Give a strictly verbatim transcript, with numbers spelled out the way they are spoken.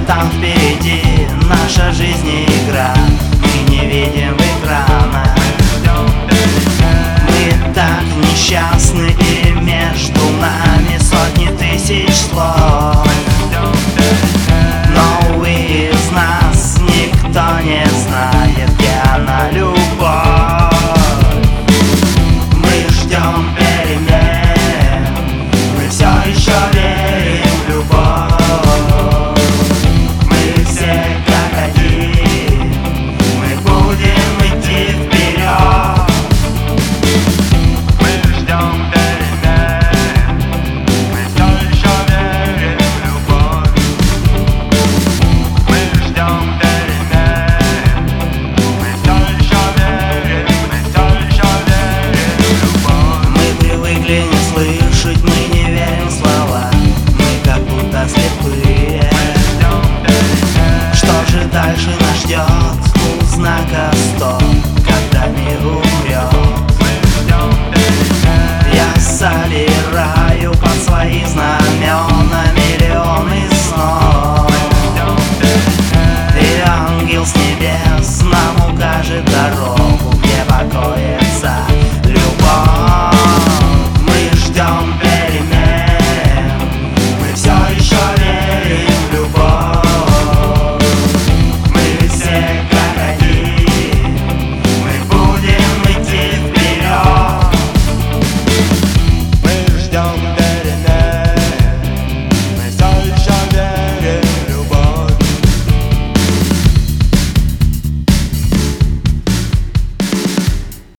там впереди наша жизнь и игра. Мы не видим экрана. Мы так несчастны, и между нами сотни тысяч слов. Но, увы, из нас никто не знает, где она, любовь. Мы ждем перемен, мы все еще верим в любовь. Мы все как один, мы будем идти вперед. Мы ждем перемен, мы все еще верим в любовь. Мы ждем перемен, мы все еще верим, мы все еще верим в любовь. Мы привыкли не слышать, мы не верим в слова, мы как будто слепые. Что же дальше нас ждет? У знака стоп, когда мир умрет. Я собираю под свои знамена миллионы снов, и ангел с небес нам укажет дорогу, где покоится любовь. Мы ждем перемен, мы все еще верим в любовь. Мы все